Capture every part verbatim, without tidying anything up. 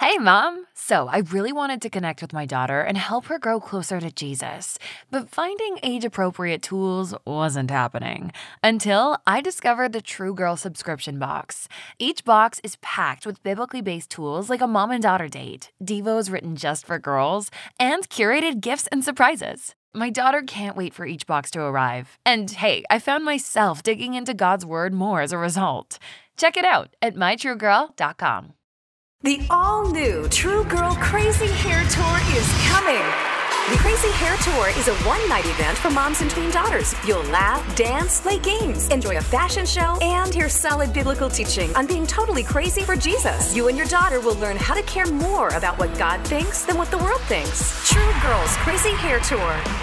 Hey, Mom. So I really wanted to connect with my daughter and help her grow closer to Jesus, but finding age-appropriate tools wasn't happening until I discovered the True Girl subscription box. Each box is packed with biblically based tools like a mom and daughter date, devos written just for girls, and curated gifts and surprises. My daughter can't wait for each box to arrive. And hey, I found myself digging into God's Word more as a result. Check it out at my true girl dot com. The all-new True Girl Crazy Hair Tour is coming. The Crazy Hair Tour is a one-night event for moms and tween daughters. You'll laugh, dance, play games, enjoy a fashion show, and hear solid biblical teaching on being totally crazy for Jesus. You and your daughter will learn how to care more about what God thinks than what the world thinks. True Girls Crazy Hair Tour.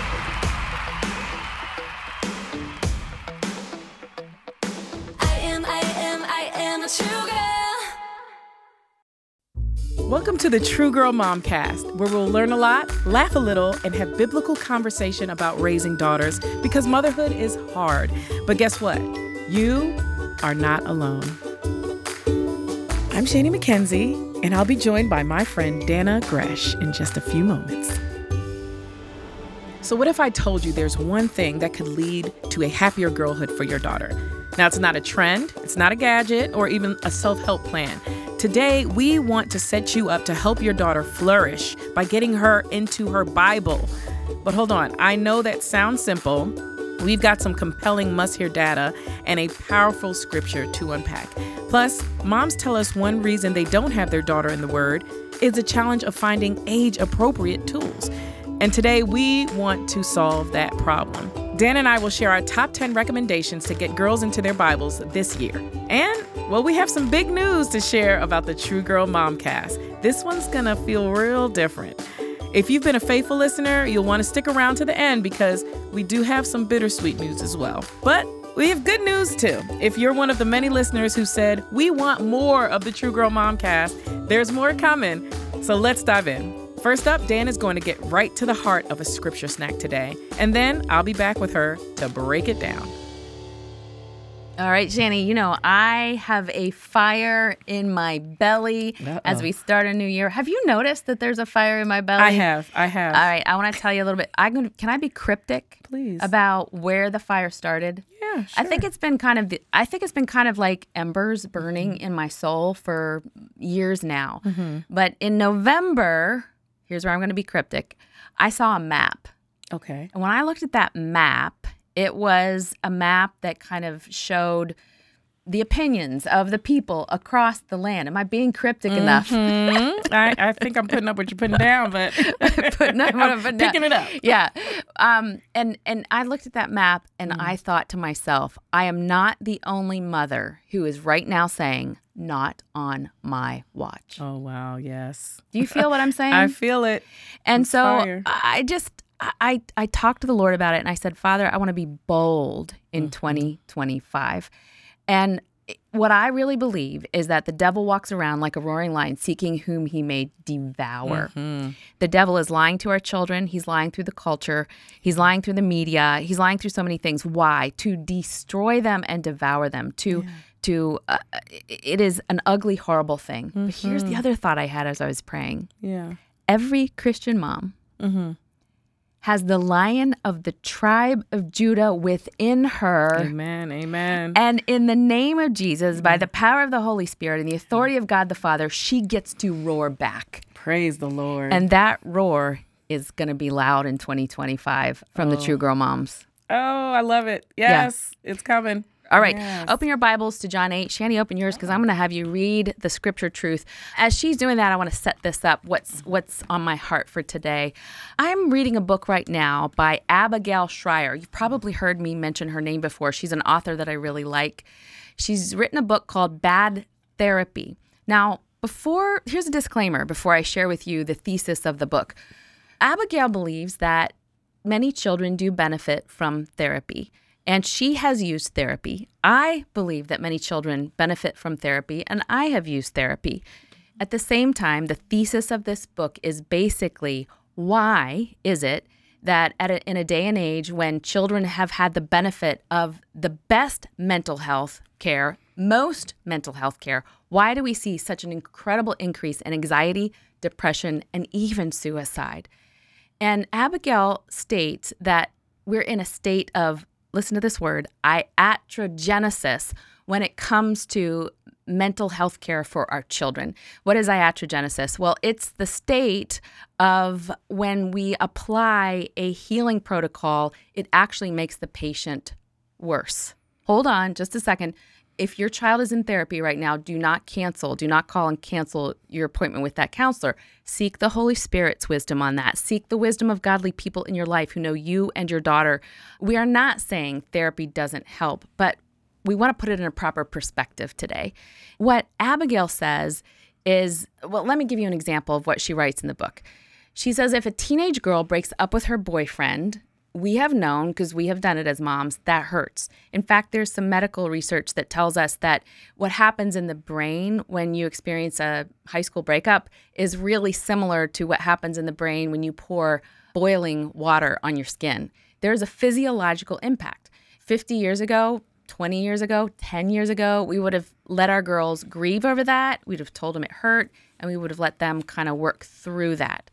I am, I am, I am a true girl. Welcome to the True Girl Momcast, where we'll learn a lot, laugh a little, and have biblical conversation about raising daughters, because motherhood is hard. But guess what? You are not alone. I'm Shani McKenzie, and I'll be joined by my friend Dana Gresh in just a few moments. So what if I told you there's one thing that could lead to a happier girlhood for your daughter? Now, it's not a trend, it's not a gadget, or even a self-help plan. Today, we want to set you up to help your daughter flourish by getting her into her Bible. But hold on, I know that sounds simple. We've got some compelling must-hear data and a powerful scripture to unpack. Plus, moms tell us one reason they don't have their daughter in the Word is the challenge of finding age-appropriate tools. And today, we want to solve that problem. Dan and I will share our top ten recommendations to get girls into their Bibles this year. And, well, we have some big news to share about the True Girl Momcast. This one's gonna feel real different. If you've been a faithful listener, you'll want to stick around to the end because we do have some bittersweet news as well. But we have good news too. If you're one of the many listeners who said, we want more of the True Girl Momcast, there's more coming. So let's dive in. First up, Dan is going to get right to the heart of a scripture snack today, and then I'll be back with her to break it down. All right, Shani, you know, I have a fire in my belly Uh-oh. as we start a new year. Have you noticed that there's a fire in my belly? I have, I have. All right, I want to tell you a little bit. I'm gonna, can I be cryptic? Please. About where the fire started? Yeah, sure. I think it's been kind of, I think it's been kind of like embers burning in my soul for years now. Mm-hmm. But in November, here's where I'm going to be cryptic. I saw a map. Okay. And when I looked at that map, it was a map that kind of showed the opinions of the people across the land. Am I being cryptic mm-hmm. enough? I, I think I'm putting up what you're putting down, but putting up what I'm putting picking down. it up. Yeah. Um, and, and I looked at that map and mm. I thought to myself, I am not the only mother who is right now saying, not on my watch. Oh, wow. Yes. Do you feel what I'm saying? I feel it. And it's so fire. I just, I, I talked to the Lord about it and I said, Father, I want to be bold in mm-hmm. twenty twenty-five. And what I really believe is that the devil walks around like a roaring lion seeking whom he may devour. Mm-hmm. The devil is lying to our children. He's lying through the culture. He's lying through the media. He's lying through so many things. Why? To destroy them and devour them. To yeah. To uh, it is an ugly, horrible thing. Mm-hmm. But here's the other thought I had as I was praying. Yeah. Every Christian mom mm-hmm. has the Lion of the tribe of Judah within her. Amen. Amen. And in the name of Jesus, by the power of the Holy Spirit and the authority of God the Father, she gets to roar back. Praise the Lord. And that roar is going to be loud in twenty twenty-five from oh. the True Girl Moms. Oh, I love it. Yes, yeah. It's coming. All right, yes. Open your Bibles to John eight. Shani, open yours because I'm going to have you read the scripture truth. As she's doing that, I want to set this up, what's what's on my heart for today. I'm reading a book right now by Abigail Shrier. You've probably heard me mention her name before. She's an author that I really like. She's written a book called Bad Therapy. Now, before, here's a disclaimer before I share with you the thesis of the book. Abigail believes that many children do benefit from therapy. And she has used therapy. I believe that many children benefit from therapy, and I have used therapy. At the same time, the thesis of this book is basically, why is it that at a, in a day and age when children have had the benefit of the best mental health care most mental health care, why do we see such an incredible increase in anxiety, depression, and even suicide? And Abigail states that we're in a state of, listen to this word, iatrogenesis when it comes to mental health care for our children. What is iatrogenesis? Well, it's the state of when we apply a healing protocol, it actually makes the patient worse. Hold on just a second. If your child is in therapy right now, do not cancel. Do not call and cancel your appointment with that counselor. Seek the Holy Spirit's wisdom on that. Seek the wisdom of godly people in your life who know you and your daughter. We are not saying therapy doesn't help, but we want to put it in a proper perspective today. What Abigail says is, well, let me give you an example of what she writes in the book. She says, if a teenage girl breaks up with her boyfriend, we have known, because we have done it as moms, that hurts. In fact, there's some medical research that tells us that what happens in the brain when you experience a high school breakup is really similar to what happens in the brain when you pour boiling water on your skin. There's a physiological impact. fifty years ago, twenty years ago, ten years ago, we would have let our girls grieve over that. We'd have told them it hurt, and we would have let them kind of work through that.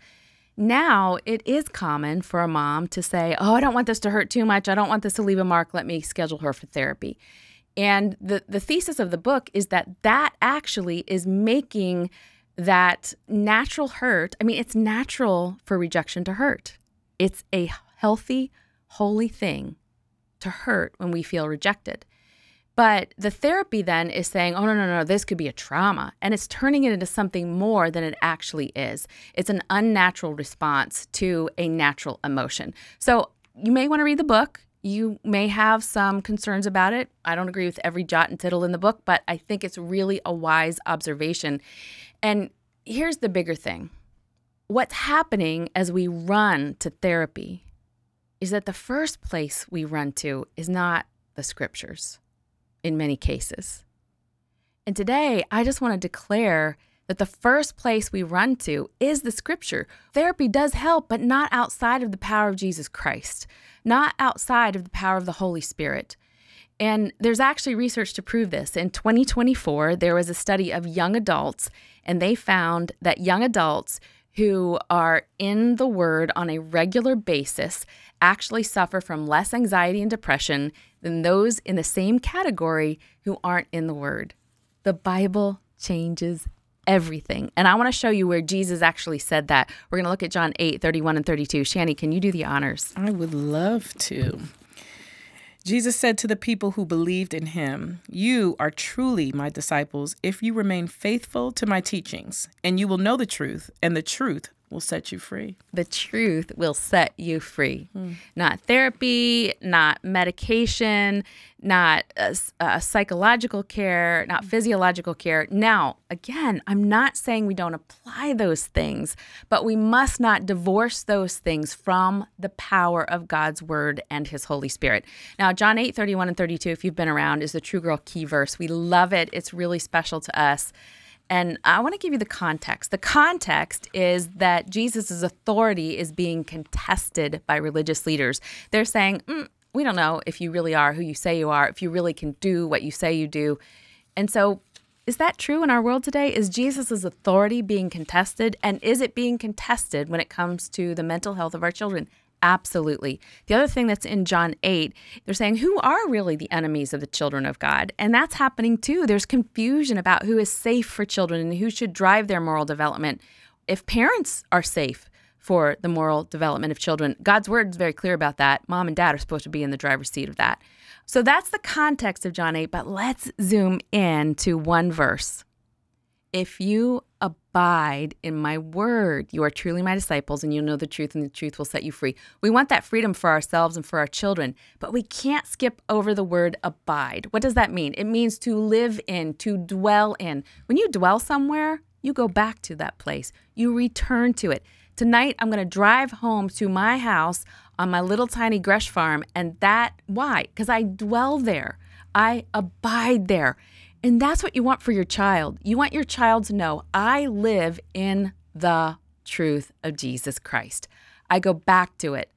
Now, it is common for a mom to say, oh, I don't want this to hurt too much. I don't want this to leave a mark. Let me schedule her for therapy. And the, the thesis of the book is that that actually is making that natural hurt. I mean, it's natural for rejection to hurt. It's a healthy, holy thing to hurt when we feel rejected. But the therapy then is saying, oh, no, no, no, this could be a trauma. And it's turning it into something more than it actually is. It's an unnatural response to a natural emotion. So you may want to read the book. You may have some concerns about it. I don't agree with every jot and tittle in the book, but I think it's really a wise observation. And here's the bigger thing. What's happening as we run to therapy is that the first place we run to is not the scriptures in many cases. And today, I just want to declare that the first place we run to is the scripture. Therapy does help, but not outside of the power of Jesus Christ, not outside of the power of the Holy Spirit. And there's actually research to prove this. In twenty twenty-four, there was a study of young adults, and they found that young adults who are in the Word on a regular basis actually suffer from less anxiety and depression than those in the same category who aren't in the Word. The Bible changes everything. And I want to show you where Jesus actually said that. We're going to look at John eight, thirty-one and thirty-two. Shani, can you do the honors? I would love to. Jesus said to the people who believed in him, you are truly my disciples if you remain faithful to my teachings, and you will know the truth, and the truth will set you free. The truth will set you free. Hmm. Not therapy, not medication, not a, a psychological care, not physiological care. Now, again, I'm not saying we don't apply those things, but we must not divorce those things from the power of God's word and his Holy Spirit. Now, John eight, thirty-one and thirty-two, if you've been around, is the True Girl key verse. We love it. It's really special to us. And I want to give you the context. The context is that Jesus' authority is being contested by religious leaders. They're saying, mm, we don't know if you really are who you say you are, if you really can do what you say you do. And so is that true in our world today? Is Jesus' authority being contested? And is it being contested when it comes to the mental health of our children? Absolutely. The other thing that's in John eight, they're saying, who are really the enemies of the children of God? And that's happening too. There's confusion about who is safe for children and who should drive their moral development. If parents are safe for the moral development of children, God's word is very clear about that. Mom and dad are supposed to be in the driver's seat of that. So that's the context of John eight, but let's zoom in to one verse. If you abide in my word, you are truly my disciples, and you'll know the truth, and the truth will set you free. We want that freedom for ourselves and for our children, but we can't skip over the word abide. What does that mean? It means to live in, to dwell in. When you dwell somewhere, you go back to that place. You return to it. Tonight, I'm going to drive home to my house on my little tiny Gresh farm, and that, why? Because I dwell there. I abide there. And that's what you want for your child. You want your child to know, I live in the truth of Jesus Christ. I go back to it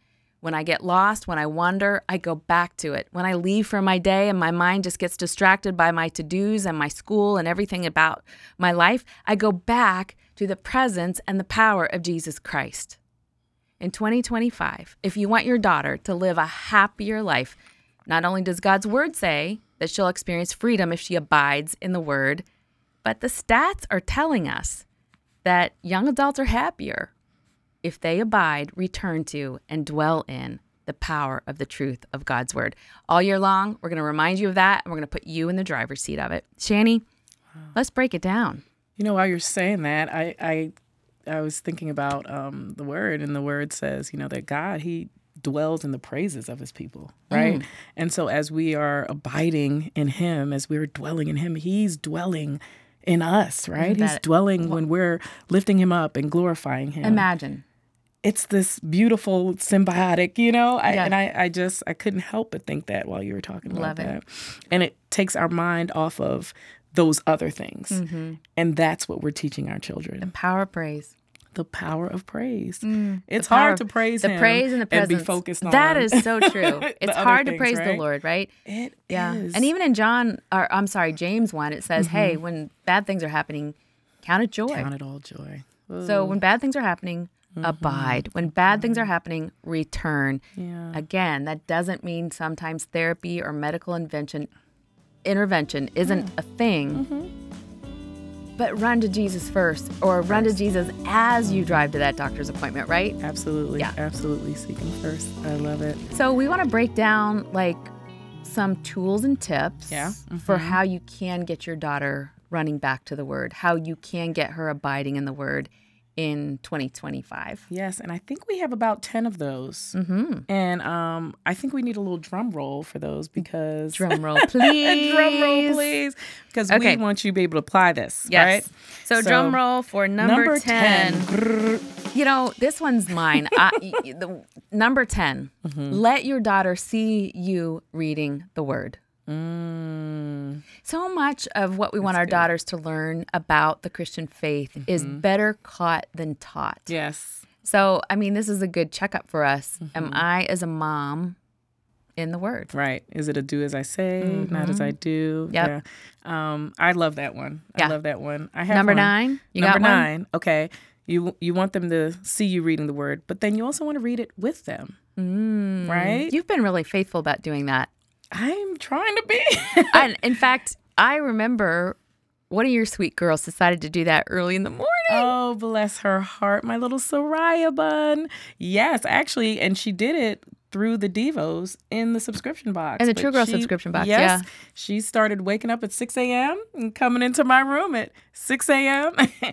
When I get lost, when I wander, I go back to it. When I leave for my day and my mind just gets distracted by my to-dos and my school and everything about my life, I go back to the presence and the power of Jesus Christ. In twenty twenty-five, if you want your daughter to live a happier life, not only does God's word say that she'll experience freedom if she abides in the word, but the stats are telling us that young adults are happier if they abide, return to, and dwell in the power of the truth of God's word. All year long, we're going to remind you of that, and we're going to put you in the driver's seat of it. Shani, wow. Let's break it down. You know, while you're saying that, I I, I was thinking about um, the word, and the word says, you know, that God, he dwells in the praises of his people, right? Mm. And so as we are abiding in him, as we're dwelling in him, he's dwelling in us, right? That, he's dwelling when we're lifting him up and glorifying him. Imagine. It's this beautiful symbiotic, you know, I, yeah. and I, I just, I couldn't help but think that while you were talking about Love that. It. And it takes our mind off of those other things. Mm-hmm. And that's what we're teaching our children. The power of praise. The power of praise. Mm, it's hard to praise the him praise and the presence. And be focused on that is so true. It's hard things, to praise right? the Lord, right? It yeah. is. And even in John, or I'm sorry, James one, it says, mm-hmm. hey, when bad things are happening, count it joy. Count it all joy. Ooh. So when bad things are happening, mm-hmm. abide. When bad things are happening, return. Yeah. Again, that doesn't mean sometimes therapy or medical invention, intervention isn't a thing. Mm-hmm. But run to Jesus first, or run first. to Jesus as you drive to that doctor's appointment, right? Absolutely. Yeah. Absolutely. Seek him first. I love it. So we want to break down like some tools and tips yeah. mm-hmm. for how you can get your daughter running back to the Word, how you can get her abiding in the Word in twenty twenty-five. Yes, and I think we have about ten of those. Mm-hmm. And um, I think we need a little drum roll for those because... Drum roll, please. Drum roll, please. Because okay. we want you to be able to apply this, yes. right? So, so drum roll for number, number ten. ten. You know, this one's mine. I, the, number ten, mm-hmm. let your daughter see you reading the Word. Mm. So much of what we That's want our good. daughters to learn about the Christian faith mm-hmm. is better caught than taught. Yes. So, I mean, this is a good checkup for us. Mm-hmm. Am I, as a mom, in the Word? Right. Is it a do as I say, mm-hmm. not as I do? Yep. Yeah. Um, I love that one. Yeah. I love that one. I have Number one. nine? You Number got one? nine. Okay. You you want them to see you reading the Word, but then you also want to read it with them. Mm. Right? You've been really faithful about doing that. I'm trying to be. And in fact, I remember one of your sweet girls decided to do that early in the morning. Oh, bless her heart, my little Soraya bun. Yes, actually, and she did it through the Devos in the subscription box. In the But True Girl she, subscription box, yes, yeah. She started waking up at six a.m. and coming into my room at six a.m.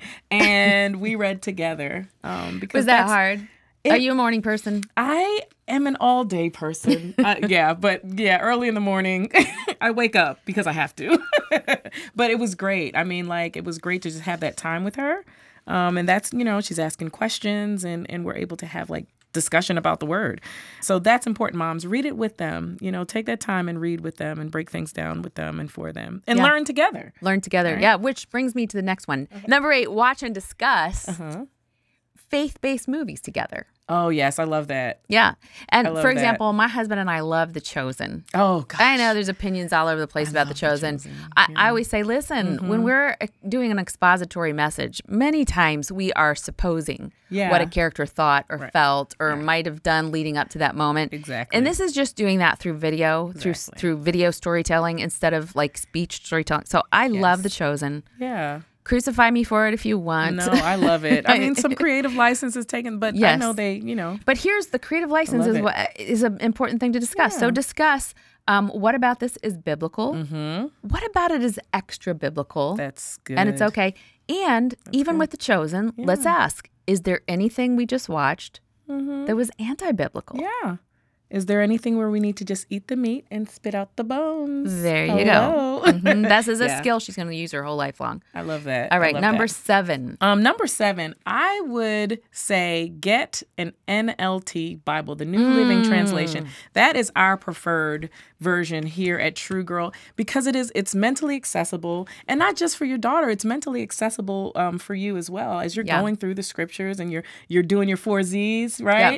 and we read together. Um, because Was that that's, hard? It, Are you a morning person? I am an all-day person. uh, yeah, but yeah, early in the morning, I wake up because I have to. But it was great. I mean, like, it was great to just have that time with her. Um, and that's, you know, she's asking questions and, and we're able to have, like, discussion about the Word. So that's important, moms. Read it with them. You know, take that time and read with them and break things down with them and for them. And yeah. learn together. Learn together. Right? Yeah, which brings me to the next one. Okay. Number eight, watch and discuss uh-huh. faith-based movies together. Oh, yes. I love that. Yeah. And for that. example, my husband and I love The Chosen. Oh, gosh. I know there's opinions all over the place I about The Chosen. The Chosen. I, Yeah. I always say, listen, mm-hmm. when we're doing an expository message, many times we are supposing yeah. what a character thought or right. felt or right. might have done leading up to that moment. Exactly. And this is just doing that through video, exactly. through through video storytelling instead of like speech storytelling. So I yes. love The Chosen. Yeah. Crucify me for it if you want. No, I love it. I mean, some creative license is taken, but yes. I know they, you know. But here's the creative license is it. what is an important thing to discuss. Yeah. So discuss um, what about this is biblical? Mm-hmm. What about it is extra biblical? That's good. And it's okay. And That's even good. with The Chosen, Yeah. let's ask, is there anything we just watched mm-hmm. that was anti-biblical? Yeah. Is there anything where we need to just eat the meat and spit out the bones? There you Hello. go. Mm-hmm. This is a Yeah. skill she's going to use her whole life long. I love that. All I right, love number that. seven. Um, number seven, I would say get an N L T Bible, the New Mm. Living Translation. That is our preferred version here at True Girl because it is it's mentally accessible, and not just for your daughter. It's mentally accessible um, for you as well as you're Yeah. going through the scriptures and you're you're doing your four Z's, right? Yep.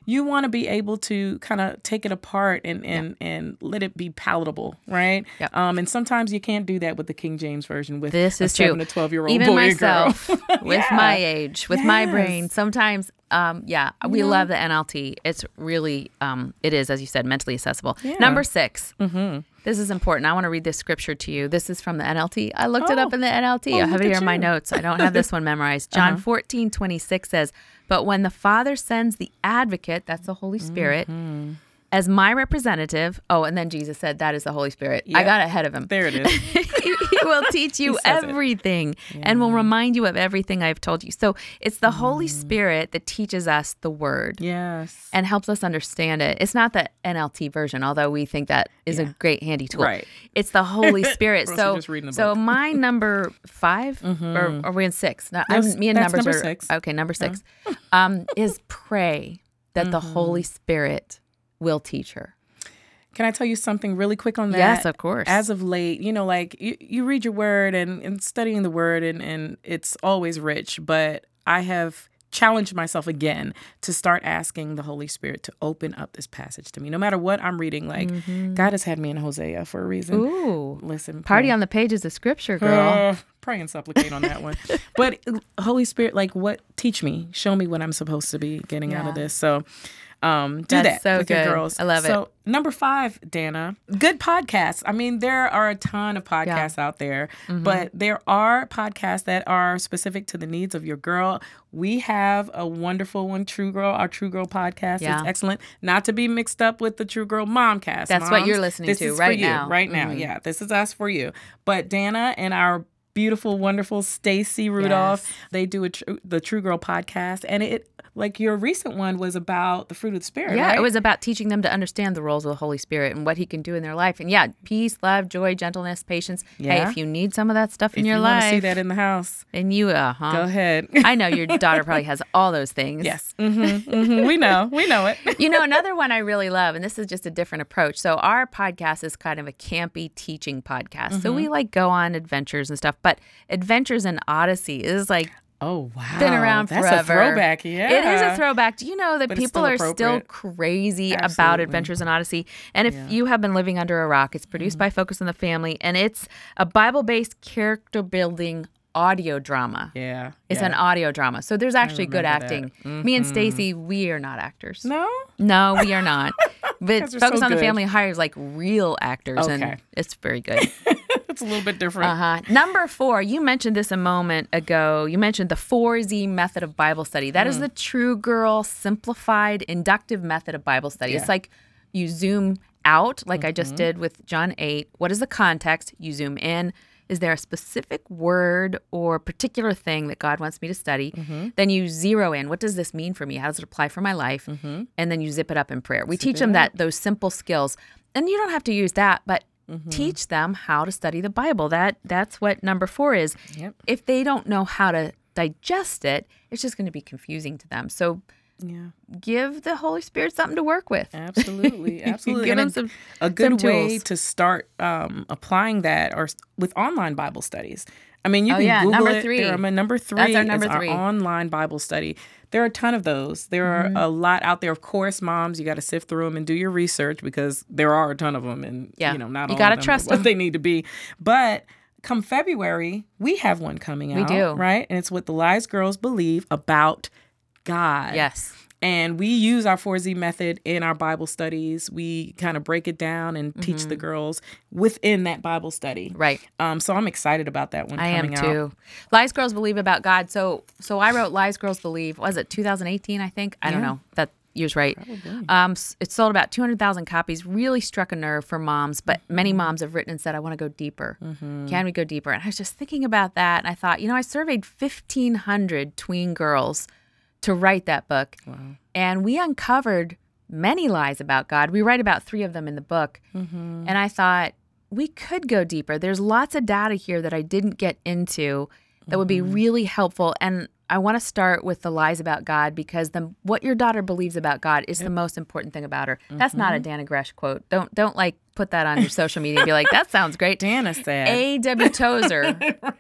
you want to be able to kind of take it apart and and, yeah. and let it be palatable, right? Yep. Um, and sometimes you can't do that with the King James version with this a is seven true. to twelve year old Even boy myself, or girl. with yeah. my age, with yes. my brain, sometimes. Um, yeah, we Yeah. love the N L T. It's really, um, it is, as you said, mentally accessible. Yeah. Number six. Mm-hmm. This is important. I want to read this scripture to you. This is from the N L T. I looked Oh. it up in the N L T. Oh, I have look it here at in my you. notes. I don't have this one memorized. John Uh-huh. fourteen twenty-six says, "But when the Father sends the advocate," that's the Holy Spirit, Mm-hmm. "as my representative," oh, and then Jesus said, "That is the Holy Spirit." I Yep. got ahead of him. There it is. he will teach you says it. everything and will remind you of everything I've told you. So it's the Holy Spirit that teaches us the word Yes. and helps us understand it. It's not the N L T version, although we think that is Yeah. a great handy tool. Right. It's the Holy Spirit. Or else so you're just reading a so book. my number five, or are we in six? No, I'm, Yes, me and that's numbers number are six. okay. Number six um, is pray that the Holy Spirit will teach her. Can I tell you something really quick on that? Yes, of course. As of late, you know, like you, you read your word and, and studying the word, and, and it's always rich. But I have challenged myself again to start asking the Holy Spirit to open up this passage to me. No matter what I'm reading, like God has had me in Hosea for a reason. Ooh. Listen, Party pray. on the pages of Scripture, girl. Uh, pray and supplicate on that one. But Holy Spirit, like, what? Teach me. Show me what I'm supposed to be getting out of Yeah. this. So um, do That's that so with good. your girls. I love it. So number five, Dana, good podcasts. I mean, there are a ton of podcasts out there, Mm-hmm. but there are podcasts that are specific to the needs of your girl. We have a wonderful one, True Girl, our True Girl podcast. Yeah. It's excellent. Not to be mixed up with the True Girl Momcast. That's what Moms, you're listening this to is right for you, now. Right now, Mhm. yeah. This is us for you. But Dana and our beautiful, wonderful Stacy Rudolph, Yes. they do a tr- the True Girl podcast, and it like your recent one was about the fruit of the spirit. Yeah, right? it was about teaching them to understand the roles of the Holy Spirit and what He can do in their life. And yeah, peace, love, joy, gentleness, patience. Hey, Yeah. if you need some of that stuff in If your you want to life, see that in the house, and you, uh huh. go ahead. I know your daughter probably has all those things. Yes, mm-hmm, mm-hmm. we know, we know it. You know, another one I really love, and this is just a different approach. So our podcast is kind of a campy teaching podcast. So Mm-hmm. we like go on adventures and stuff, but Adventures in Odyssey is like Oh wow, been around That's forever. a throwback. Yeah, It is a throwback. Do you know that But it's people still are still appropriate. crazy about Absolutely. Adventures in Odyssey? And if Yeah. you have been living under a rock, it's produced by Focus on the Family, and it's a Bible-based character building audio drama. Yeah, It's yeah. an audio drama. So there's actually good remember acting. that. Mm-hmm. Me and Stacy, we are not actors. No, No, we are not. But 'Cause we're Focus so on the good. Family hires like real actors, Okay. and it's very good. it's a little bit different. Uh-huh. Number four, you mentioned this a moment ago. You mentioned the four Z method of Bible study. That Mm. is the True Girl simplified inductive method of Bible study. Yeah. It's like you zoom out, like I Mm-hmm. just did with John eight. What is the context? You zoom in. Is there a specific word or particular thing that God wants me to study? Mm-hmm. Then you zero in. What does this mean for me? How does it apply for my life? And then you zip it up in prayer. We teach them that those simple skills. And you don't have to use that, but Mm-hmm. teach them how to study the Bible. That that's what number four is. Yep. If they don't know how to digest it, it's just going to be confusing to them. So Yeah, give the Holy Spirit something to work with. absolutely, absolutely. Give And them a, some- a good some way tools. to start um, applying that or s- with online Bible studies. I mean, you Oh, can yeah, Google number it. three. There are, my number three That's our number is three. our online Bible study. There are a ton of those. There Mm-hmm. are a lot out there. Of course, moms, you got to sift through them and do your research because there are a ton of them, and Yeah. you know, not You all gotta of them trust are what 'em. they need to be. But come February, we have one coming We out. do. Right, and it's what the Lies Girls Believe About God. Yes. And we use our four Z method in our Bible studies. We kind of break it down and teach the girls within that Bible study. Mm-hmm. Right. Um, so I'm excited about that one I am coming out. too. Lies Girls Believe About God. So so I wrote Lies Girls Believe. Was it two thousand eighteen, I think? I don't Yeah. know. That year's right. Um, s- it sold about two hundred thousand copies. Really struck a nerve for moms, but many Mm-hmm. moms have written and said, I want to go deeper. Can we go deeper? And I was just thinking about that, and I thought, you know, I surveyed fifteen hundred tween girls to write that book, and we uncovered many lies about God. We write about three of them in the book, Mm-hmm. and I thought we could go deeper. There's lots of data here that I didn't get into that would be Mm-hmm. really helpful, and I want to start with the lies about God because the what your daughter believes about God is the most important thing about her. That's not a Mm-hmm. Dana Gresh quote. Don't don't like put that on your social media and be like, that sounds great. Dana said. A W Tozer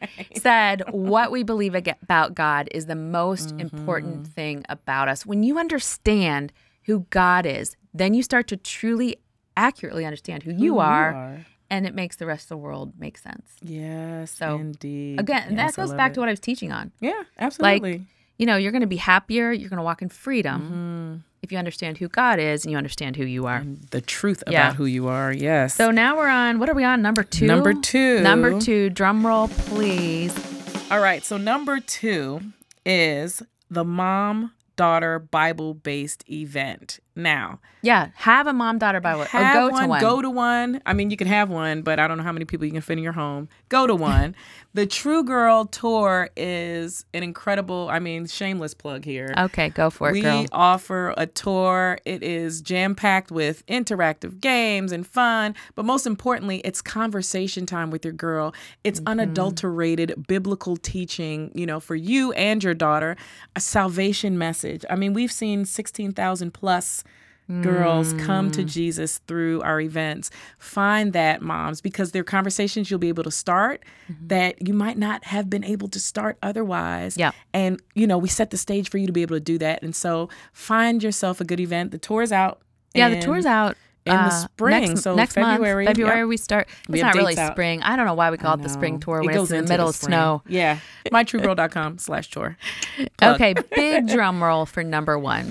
said, what we believe ag- about God is the most Mm-hmm. important thing about us. When you understand who God is, then you start to truly accurately understand who you, Who are, you are. and it makes the rest of the world make sense. Yes, So, indeed. Again, Yes, that goes I love back it. to what I was teaching on. Yeah, absolutely. Like, you know, you're going to be happier, you're going to walk in freedom Mm-hmm. if you understand who God is and you understand who you are. And the truth Yeah. about who you are. Yes. So now we're on, what are we on? Number two? Number two. Number two. Drum roll, please. All right. So number two is the mom daughter Bible based event. Now, Yeah, have a mom daughter Bible or have go one, to one. Go to one. I mean, you can have one, but I don't know how many people you can fit in your home. Go to one. The True Girl Tour is an incredible, I mean, shameless plug here. Okay, go for it, we girl. offer a tour. It is jam-packed with interactive games and fun, but most importantly, it's conversation time with your girl. It's Mm-hmm. unadulterated biblical teaching, you know, for you and your daughter, a salvation message. I mean, we've seen sixteen thousand plus girls come to Jesus through our events. Find that, moms, because they're conversations you'll be able to start that you might not have been able to start otherwise. Yeah. And, you know, we set the stage for you to be able to do that. And so find yourself a good event. The tour's out. Yeah, the in- tour's out. in the uh, spring, Next, so next February, month, February yep. we start. It's We have not really dates out. spring. I don't know why we call it the No. spring tour It when goes it's in the into middle the of spring. snow. Yeah. my true girl dot com slash tour. Plug. Okay, big drum roll for number one.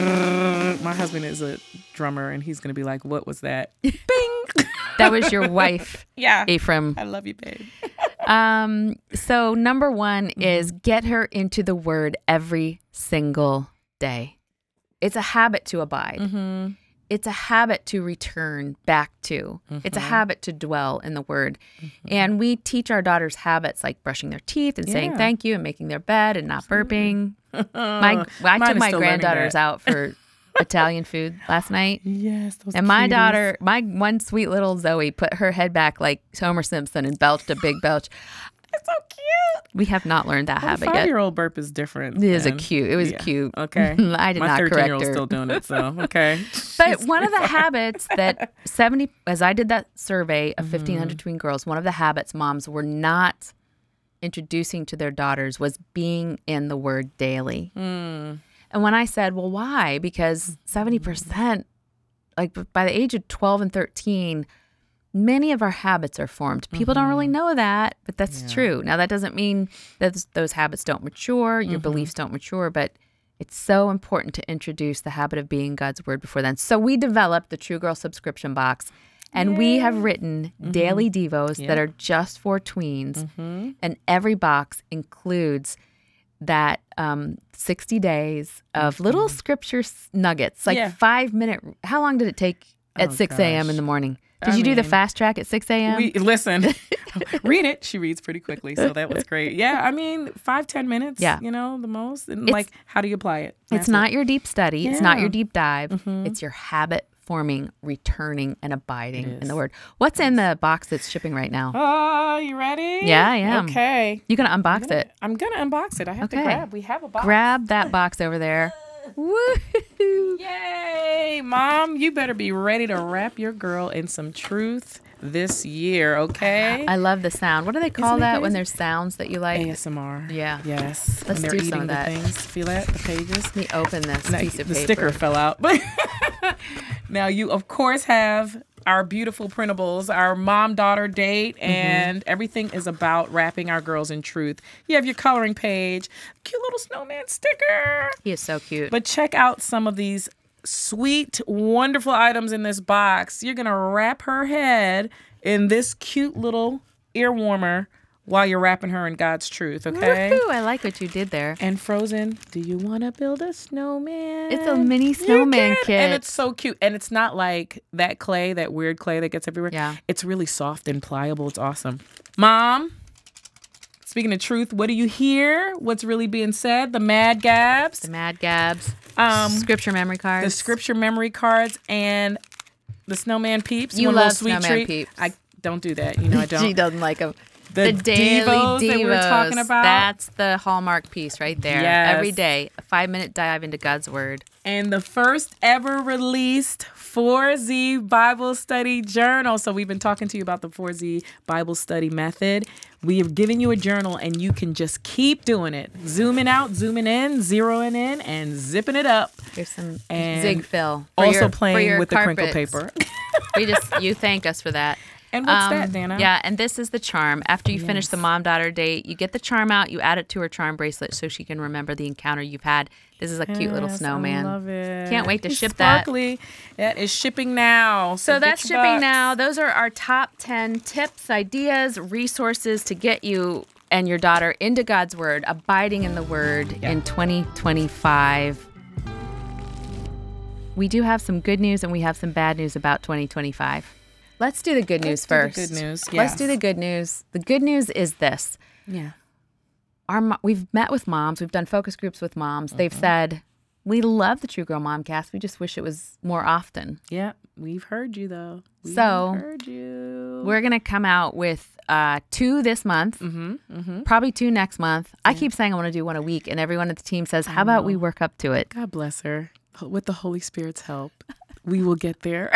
My husband is a drummer, and he's going to be like, what was that? That was your wife, Yeah. Ephraim. I love you, babe. Um, so number one Mm-hmm. is get her into the word every single day. It's a habit to abide. Mm-hmm. It's a habit to return back to. It's a Mm-hmm. habit to dwell in the word. And we teach our daughters habits like brushing their teeth and saying Yeah. thank you and making their bed and not burping. My, I Mine took is my still learning granddaughters that. out for Italian food last night. Yes. Those And my cuties. daughter, my one sweet little Zoe, put her head back like Homer Simpson and belched a big belch. It's so cute. We have not learned that Well, habit the yet. five-year-old burp is different. It is a than- cute. It was yeah. cute. Okay. I did My not correct thirteen-year-old's her. still doing it, so okay. But one of the habits that seventy, as I did that survey of Mm-hmm. fifteen hundred tween girls, one of the habits moms were not introducing to their daughters was being in the word daily. Mm. And when I said, well, why? Because seventy percent, like by the age of twelve and thirteen, many of our habits are formed. People don't really know that, but that's true. Now, that doesn't mean that those- those habits don't mature, your beliefs don't mature, but it's so important to introduce the habit of being God's word before then. So we developed the True Girl subscription box, and we have written daily devos that are just for tweens, and every box includes that um, sixty days of little scripture s- nuggets, like Yeah. five minute. How long did it take at Oh, six a.m. in gosh. the morning? Did I you do the mean, fast track at six a.m.? We listen, read it. She reads pretty quickly, so that was great. Yeah, I mean, five ten minutes. Yeah. you know, the most. And It's- like, how do you apply it? It's That's not it. your deep study. It's not Yeah. your deep dive. It's your habit forming, returning, and abiding It in the is. word. What's in the box that's shipping right now? Oh, you ready? Yeah, I am. Okay, You gonna unbox it? I'm gonna unbox it. I have Okay. to grab. We have a box. Grab that box over there. Woo! Yay, Mom! You better be ready to wrap your girl in some truth this year. Okay. I love the sound. What do they call Isn't it that when crazy? there's sounds that you like? A S M R. Yeah. Yes. Let's when they're do eating some of the that. things. Feel that? The pages. Let me open this Now, piece of the paper. sticker fell out. But now you, of course, have our beautiful printables, our mom-daughter date, Mm-hmm. and everything is about wrapping our girls in truth. You have your coloring page, cute little snowman sticker. He is so cute. But check out some of these sweet, wonderful items in this box. You're going to wrap her head in this cute little ear warmer while you're wrapping her in God's truth, okay? Woohoo! I like what you did there. And Frozen, do you want to build a snowman? It's a mini You snowman can, kit. And it's so cute. And it's not like that clay, that weird clay that gets everywhere. Yeah. It's really soft and pliable. It's awesome. Mom, speaking of truth, what do you hear? What's really being said? The Mad Gabs, The Mad Gabs, um, scripture memory cards. the scripture memory cards, and the snowman peeps. You want a little love sweet snowman treat? peeps. I don't do that. You know I don't. She doesn't like them. the, The daily devos, devos that we're talking about. That's the hallmark piece right there. Yes. Every day, a five minute dive into God's Word. And the first ever released four Z Bible Study Journal. So we've been talking to you about the four Z Bible Study method. We have given you a journal, and you can just keep doing it. Zooming out, zooming in, zeroing in, and zipping it up. Here's some And zig fill. for Also your- for playing your with the crinkle carpets. paper. We just you thank us for that. And what's that, Dana? Yeah, and this is the charm. After you finish the mom-daughter date, you get the charm out, you add it to her charm bracelet so she can remember the encounter you've had. This is a cute little Yes, snowman. I love it. Can't wait to It's ship that. sparkly. That is shipping now. So get that's your shipping bucks. now. Those are our top ten tips, ideas, resources to get you and your daughter into God's Word, abiding in the Word in twenty twenty-five. We do have some good news and we have some bad news about twenty twenty-five. Let's do the good news do the first. good news, Let's yes. do the good news. The good news is this. Yeah. Our mo- we've met with moms. We've done focus groups with moms. They've Mm-hmm. said, we love the True Girl Momcast. We just wish it was more often. Yeah. We've heard you, though. We've So, heard you. We're going to come out with uh, two this month, Mm-hmm, probably two next month. I keep saying I want to do one a week, and everyone at the team says, how about we work up to it? God bless her. With the Holy Spirit's help, we will get there.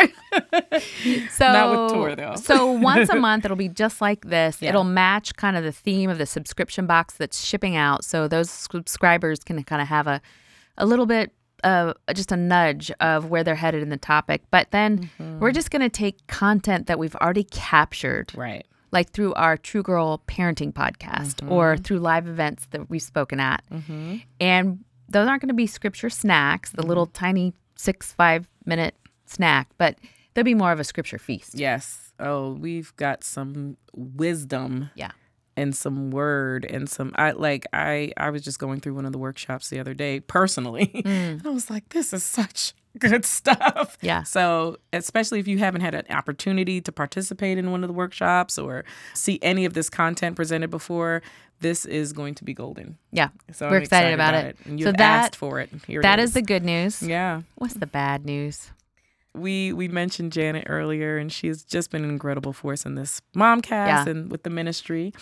So, Not with Tor, though. So once a month, it'll be just like this. Yeah. It'll match kind of the theme of the subscription box that's shipping out. So those subscribers can kind of have a, a little bit of just a nudge of where they're headed in the topic. But then we're just going to take content that we've already captured. Right. Like through our True Girl Parenting podcast or through live events that we've spoken at. And those aren't going to be scripture snacks, the little tiny six, five minute snack, but they'll be more of a scripture feast. Yes. Oh, we've got some wisdom Yeah. and some word and some I like I I was just going through one of the workshops the other day personally. And I was like, this is such good stuff. Yeah. So especially if you haven't had an opportunity to participate in one of the workshops or see any of this content presented before, this is going to be golden. Yeah. So We're I'm excited, about, it. And so you've that, asked for it. Here that it is the good news. Yeah. What's the bad news? We we mentioned Janet earlier, and she's just been an incredible force in this Momcast Yeah. and with the ministry.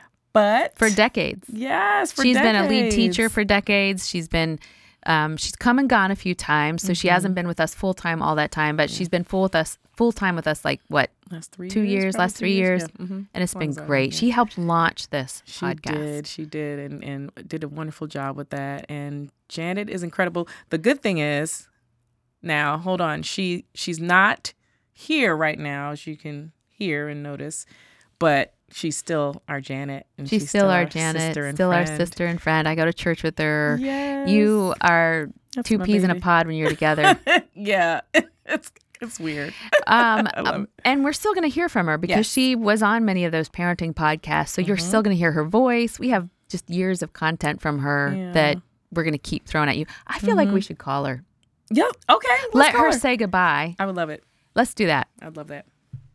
But For decades. yes, for She's decades. been a lead teacher for decades. She's been, um, she's come and gone a few times. So she hasn't been with us full time all that time, but she's been full with us, full time with us, like what, last three two years, probably last two three years. Yeah. Mhm. And it's As long been as I great. remember. She helped launch this She podcast. did, she did, and and did a wonderful job with that. And Janet is incredible. The good thing is, now hold on, she she's not here right now, as you can hear and notice, but she's still our Janet, and She's, still, our Janet, sister and still our friend. sister and friend. I go to church with her. Yes. You are That's two my peas in a baby. pod when you're together. Yeah, it's it's weird. Um, I love it. and we're still going to hear from her because Yes. Mm-hmm. she was on many of those parenting podcasts. So you're still going to hear her voice. We have just years of content from her Yeah. that we're going to keep throwing at you. I feel like we should call her. Yep. Okay. let's Let call her say goodbye. I would love it. Let's do that. I'd love that.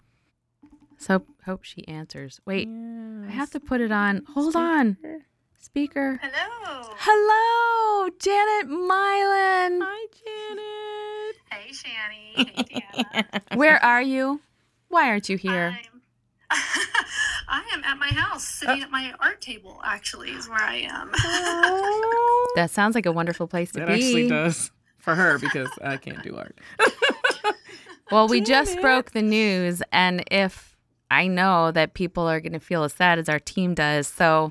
So hope she answers. Wait, I have to put it on. Hold on. Speaker. Hello. Hello, Janet Mylan. Hi, Janet. Hey, Shani. Hey, Deanna. Where are you? Why aren't you here? I'm, I am at my house, sitting at my art table, actually, is where I am. That sounds like a wonderful place to That be. actually does for her because I can't do art. Well, we just broke the news, and if I know that people are going to feel as sad as our team does, so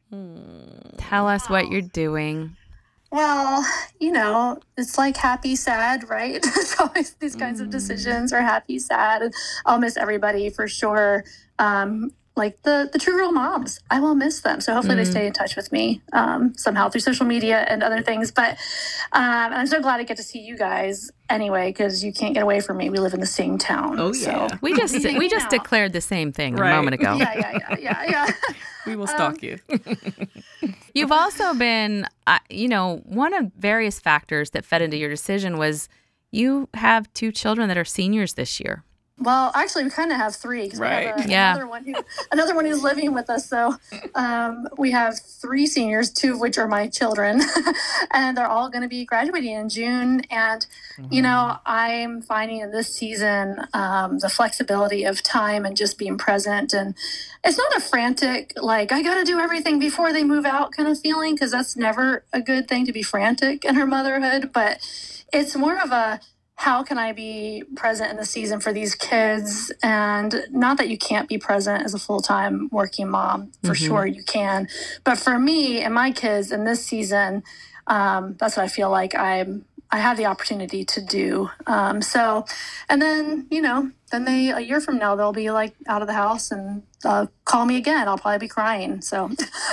tell us what you're doing. Well, you know, it's like happy, sad, right? It's always these kinds of decisions, or happy, sad. And I'll miss everybody for sure. Um, like the, the True Girl moms, I will miss them. So hopefully they stay in touch with me um, somehow through social media and other things. But um, and I'm so glad I get to see you guys anyway, because you can't get away from me. We live in the same town. Oh, yeah. So. We just we just out. declared the same thing Right. a moment ago. Yeah, yeah, yeah, yeah, yeah. We will stalk you. You've also been, uh, you know, one of various factors that fed into your decision was you have two children that are seniors this year. Well, actually, we kind of have three. 'Cause Right. We have a, Yeah. another one who, another one who's living with us. So um, we have three seniors, two of which are my children, and they're all going to be graduating in June. And Mm-hmm. you know, I'm finding in this season um, the flexibility of time and just being present. And it's not a frantic, like I got to do everything before they move out kind of feeling, because that's never a good thing to be frantic in her motherhood. But it's more of a, how can I be present in the season for these kids? And not that you can't be present as a full-time working mom, for Mm-hmm. sure you can. But for me and my kids in this season, um, that's what I feel like I'm, I have the opportunity to do. Um, so, and then, you know, then they, a year from now, they'll be like out of the house and uh, call me again. I'll probably be crying. So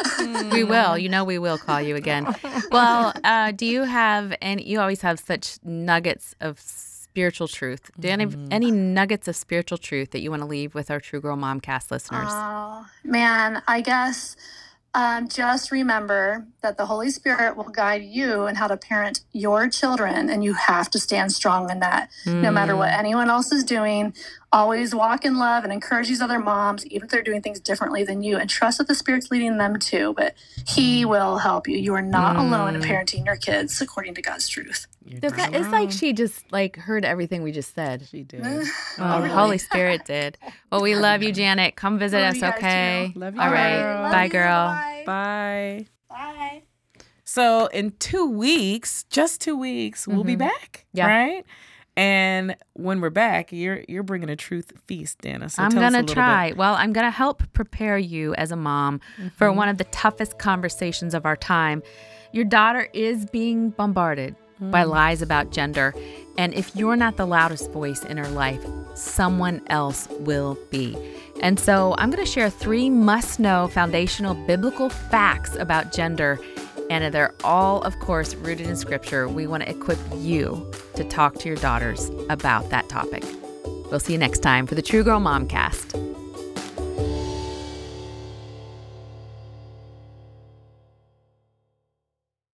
We will. You know, we will call you again. Well, uh, do you have any, you always have such nuggets of spiritual truth. Do you have any, any nuggets of spiritual truth that you want to leave with our True Girl Momcast listeners? Oh, man, I guess um, just remember that the Holy Spirit will guide you in how to parent your children, and you have to stand strong in that. No matter what anyone else is doing, always walk in love and encourage these other moms, even if they're doing things differently than you, and trust that the Spirit's leading them too. But He will help you. You are not alone in parenting your kids according to God's truth. Does that, it's like she just like heard everything we just said. She did. Oh, the Holy Spirit did. Well, we love you, Janet. Come visit Love us, you guys, okay? too. Love you, All right. girl. Love Bye, you. girl. Bye. Bye. Bye. So in two weeks, just two weeks, we'll be back, Yeah. right? And when we're back, you're you're bringing a truth feast, Dana. So I'm tell us a going little to try. bit. Well, I'm going to help prepare you as a mom for one of the toughest conversations of our time. Your daughter is being bombarded by lies about gender. And if you're not the loudest voice in her life, someone else will be. And so I'm going to share three must-know foundational biblical facts about gender. And they're all, of course, rooted in Scripture. We want to equip you to talk to your daughters about that topic. We'll see you next time for the True Girl Momcast.